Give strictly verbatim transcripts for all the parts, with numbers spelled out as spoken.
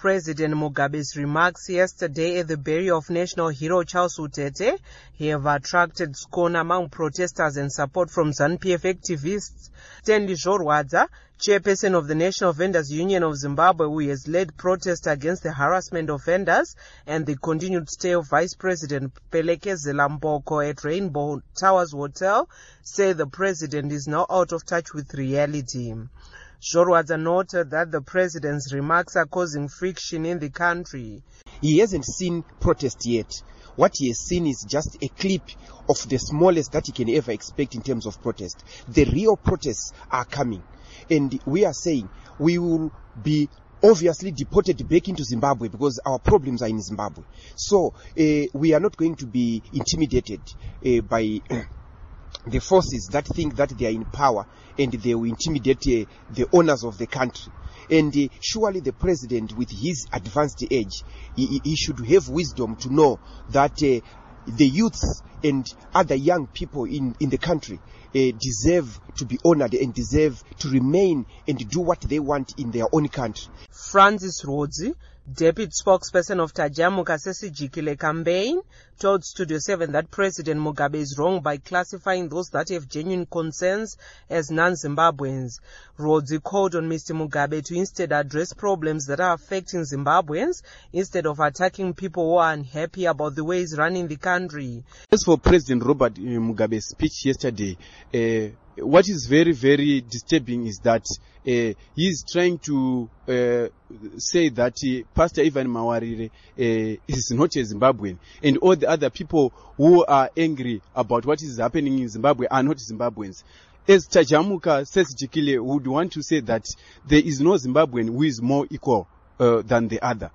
President Mugabe's remarks yesterday at the burial of national hero Charles Utete have attracted scorn among protesters and support from ZANU-P F activists. Stanley Zhorwadza, chairperson of the National Vendors Union of Zimbabwe, who has led protests against the harassment of vendors and the continued stay of Vice President Pelekezela Mboko at Rainbow Towers Hotel, said the president is now out of touch with reality. Zhorwadza noted that the president's remarks are causing friction in the country. He hasn't seen protest yet. What he has seen is just a clip of the smallest that he can ever expect in terms of protest. The real protests are coming. And we are saying we will be obviously deported back into Zimbabwe because our problems are in Zimbabwe. So uh, we are not going to be intimidated uh, by the forces that think that they are in power and they will intimidate uh, the owners of the country. And uh, surely the president, with his advanced age, he, he should have wisdom to know that uh, the youths and other young people in, in the country uh, deserve to be honored and deserve to remain and do what they want in their own country. Francis Rodzi, deputy spokesperson of Tajamuka Sesijikile campaign, told Studio seven that President Mugabe is wrong by classifying those that have genuine concerns as non-Zimbabweans. Rodzi called on Mister Mugabe to instead address problems that are affecting Zimbabweans instead of attacking people who are unhappy about the way he's running the country. As for President Robert Mugabe's speech yesterday, uh, what is very, very disturbing is that uh, he is trying to uh, say that uh, Pastor Ivan Mawarire uh, is not a Zimbabwean, and all the other people who are angry about what is happening in Zimbabwe are not Zimbabweans. As Tajamuka Sesijikile would want to say that there is no Zimbabwean who is more equal uh, than the other.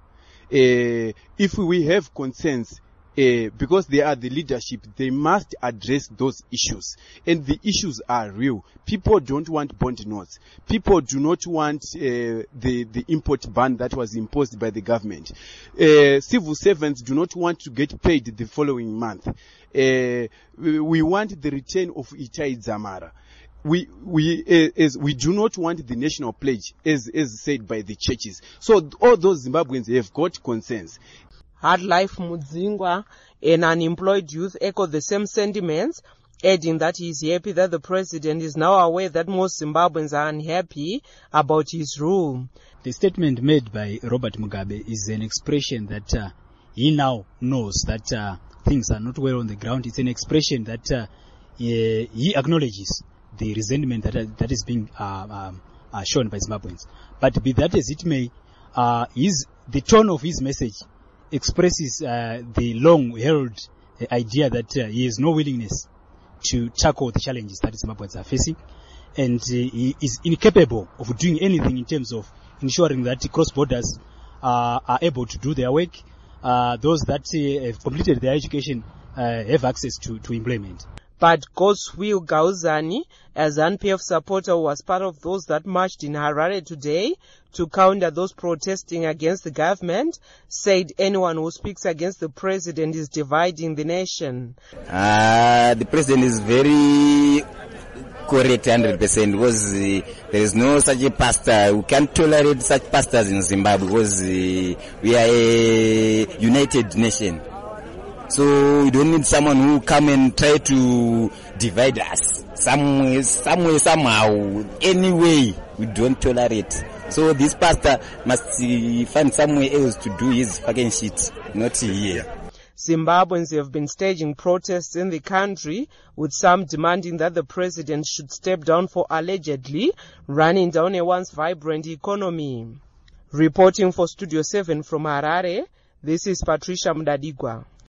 Uh, if we have concerns, Uh, because they are the leadership, they must address those issues. And the issues are real. People don't want bond notes. People do not want uh, the, the import ban that was imposed by the government. Uh, civil servants do not want to get paid the following month. Uh, we want the return of Itai Dzamara. We, we, uh, as we do not want the national pledge, as, as said by the churches. So all those Zimbabweans have got concerns. Hard Life Mudzingwa, an unemployed youth, echoed the same sentiments, adding that he is happy that the president is now aware that most Zimbabweans are unhappy about his rule. The statement made by Robert Mugabe is an expression that uh, he now knows that uh, things are not well on the ground. It's an expression that uh, he, he acknowledges the resentment that, uh, that is being uh, um, uh, shown by Zimbabweans. But be that as it may, uh, his, the tone of his message expresses uh, the long-held uh, idea that uh, he has no willingness to tackle the challenges that Zimbabweans are facing, and uh, he is incapable of doing anything in terms of ensuring that cross borders uh, are able to do their work. Uh, those that uh, have completed their education uh, have access to, to employment. But Goswill Gauzani, a ZANU-P F supporter who was part of those that marched in Harare today to counter those protesting against the government, said anyone who speaks against the president is dividing the nation. Uh, the president is very correct one hundred percent because uh, there is no such a pastor. We can't tolerate such pastors in Zimbabwe because uh, we are a united nation. So we don't need someone who come and try to divide us somewhere, somewhere, somehow, anyway. We don't tolerate. So this pastor must find somewhere else to do his fucking shit, not here. Zimbabweans have been staging protests in the country, with some demanding that the president should step down for allegedly running down a once vibrant economy. Reporting for Studio seven from Harare, this is Patricia Mdadigwa.